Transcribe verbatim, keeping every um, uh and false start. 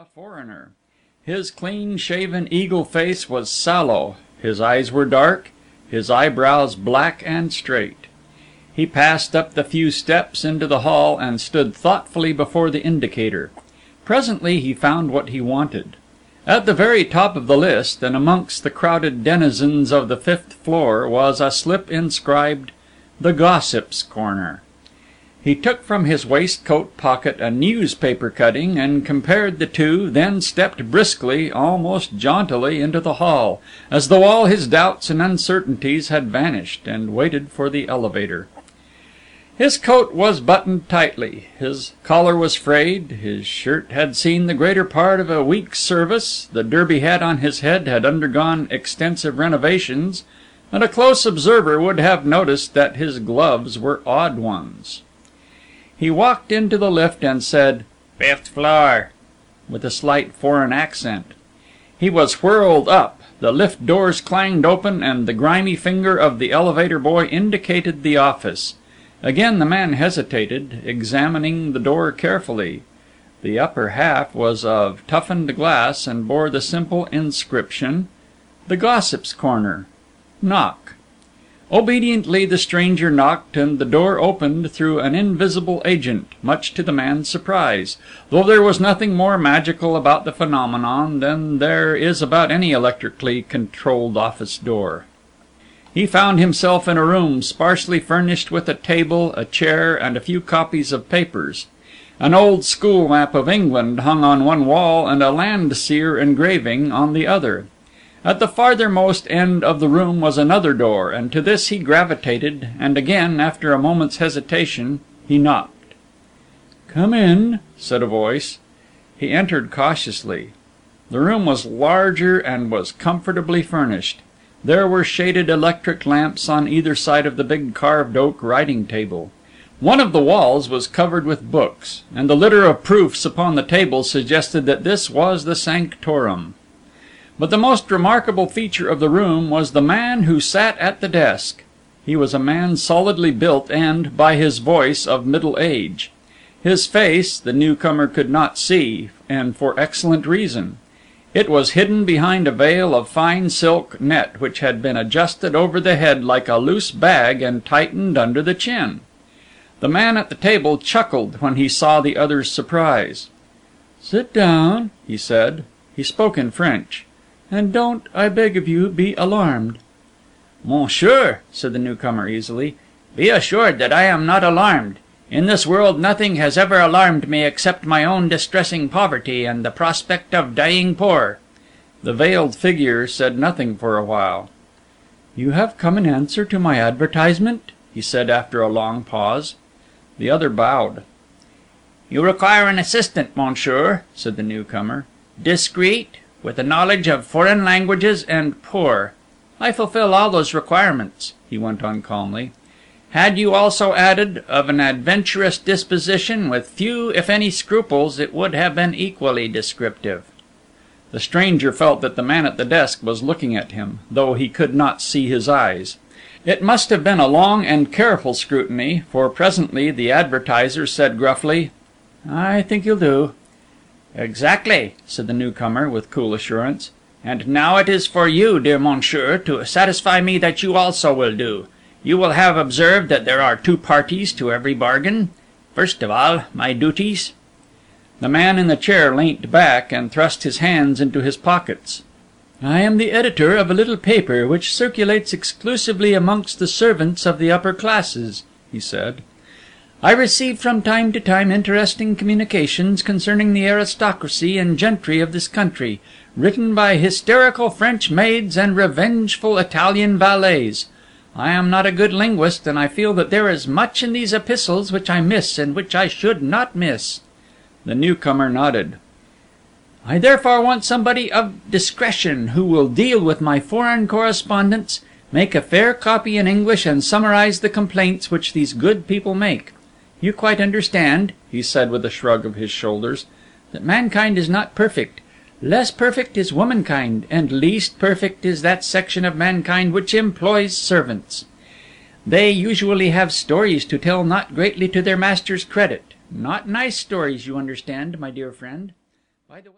foreigner. His clean-shaven eagle face was sallow, his eyes were dark, his eyebrows black and straight. He passed up the few steps into the hall and stood thoughtfully before the indicator. Presently he found what he wanted. At the very top of the list, and amongst the crowded denizens of the fifth floor, was a slip inscribed, "The Gossips' Corner." He took from his waistcoat pocket a newspaper cutting and compared the two, then stepped briskly, almost jauntily, into the hall, as though all his doubts and uncertainties had vanished, and waited for the elevator. His coat was buttoned tightly, his collar was frayed, his shirt had seen the greater part of a week's service, the derby hat on his head had undergone extensive renovations, and a close observer would have noticed that his gloves were odd ones. He walked into the lift and said, "Fifth floor," with a slight foreign accent. He was whirled up, the lift doors clanged open, and the grimy finger of the elevator boy indicated the office. Again the man hesitated, examining the door carefully. The upper half was of toughened glass and bore the simple inscription, "The Gossips' Corner. Knock." Obediently the stranger knocked, and the door opened through an invisible agent, much to the man's surprise, though there was nothing more magical about the phenomenon than there is about any electrically controlled office door. He found himself in a room sparsely furnished with a table, a chair, and a few copies of papers. An old school map of England hung on one wall, and a Landseer engraving on the other. At the farthermost end of the room was another door, and to this he gravitated, and again, after a moment's hesitation, he knocked. "Come in," said a voice. He entered cautiously. The room was larger and was comfortably furnished. There were shaded electric lamps on either side of the big carved oak writing table. One of the walls was covered with books, and the litter of proofs upon the table suggested that this was the sanctorum. But the most remarkable feature of the room was the man who sat at the desk. He was a man solidly built and, by his voice, of middle age. His face the newcomer could not see, and for excellent reason. It was hidden behind a veil of fine silk net which had been adjusted over the head like a loose bag and tightened under the chin. The man at the table chuckled when he saw the other's surprise. "Sit down," he said. He spoke in French. "And don't, I beg of you, be alarmed." "Monsieur," said the newcomer easily, "be assured that I am not alarmed. In this world nothing has ever alarmed me except my own distressing poverty and the prospect of dying poor." The veiled figure said nothing for a while. "You have come in answer to my advertisement?" he said after a long pause. The other bowed. "You require an assistant, monsieur," said the newcomer. "Discreet, with a knowledge of foreign languages, and poor. I fulfill all those requirements," he went on calmly. "Had you also added, of an adventurous disposition, with few if any scruples, it would have been equally descriptive." The stranger felt that the man at the desk was looking at him, though he could not see his eyes. It must have been a long and careful scrutiny, for presently the advertiser said gruffly, "I think you'll do." "Exactly," said the newcomer with cool assurance. "And now it is for you, dear monsieur, to satisfy me that you also will do. You will have observed that there are two parties to every bargain. First of all, my duties." The man in the chair leant back and thrust his hands into his pockets. "I am the editor of a little paper which circulates exclusively amongst the servants of the upper classes," he said. "I receive from time to time interesting communications concerning the aristocracy and gentry of this country, written by hysterical French maids and revengeful Italian valets. I am not a good linguist, and I feel that there is much in these epistles which I miss and which I should not miss." The newcomer nodded. "I therefore want somebody of discretion, who will deal with my foreign correspondence, make a fair copy in English, and summarize the complaints which these good people make. You quite understand," he said with a shrug of his shoulders, "that mankind is not perfect. Less perfect is womankind, and least perfect is that section of mankind which employs servants. They usually have stories to tell not greatly to their master's credit. Not nice stories, you understand, my dear friend. By the way...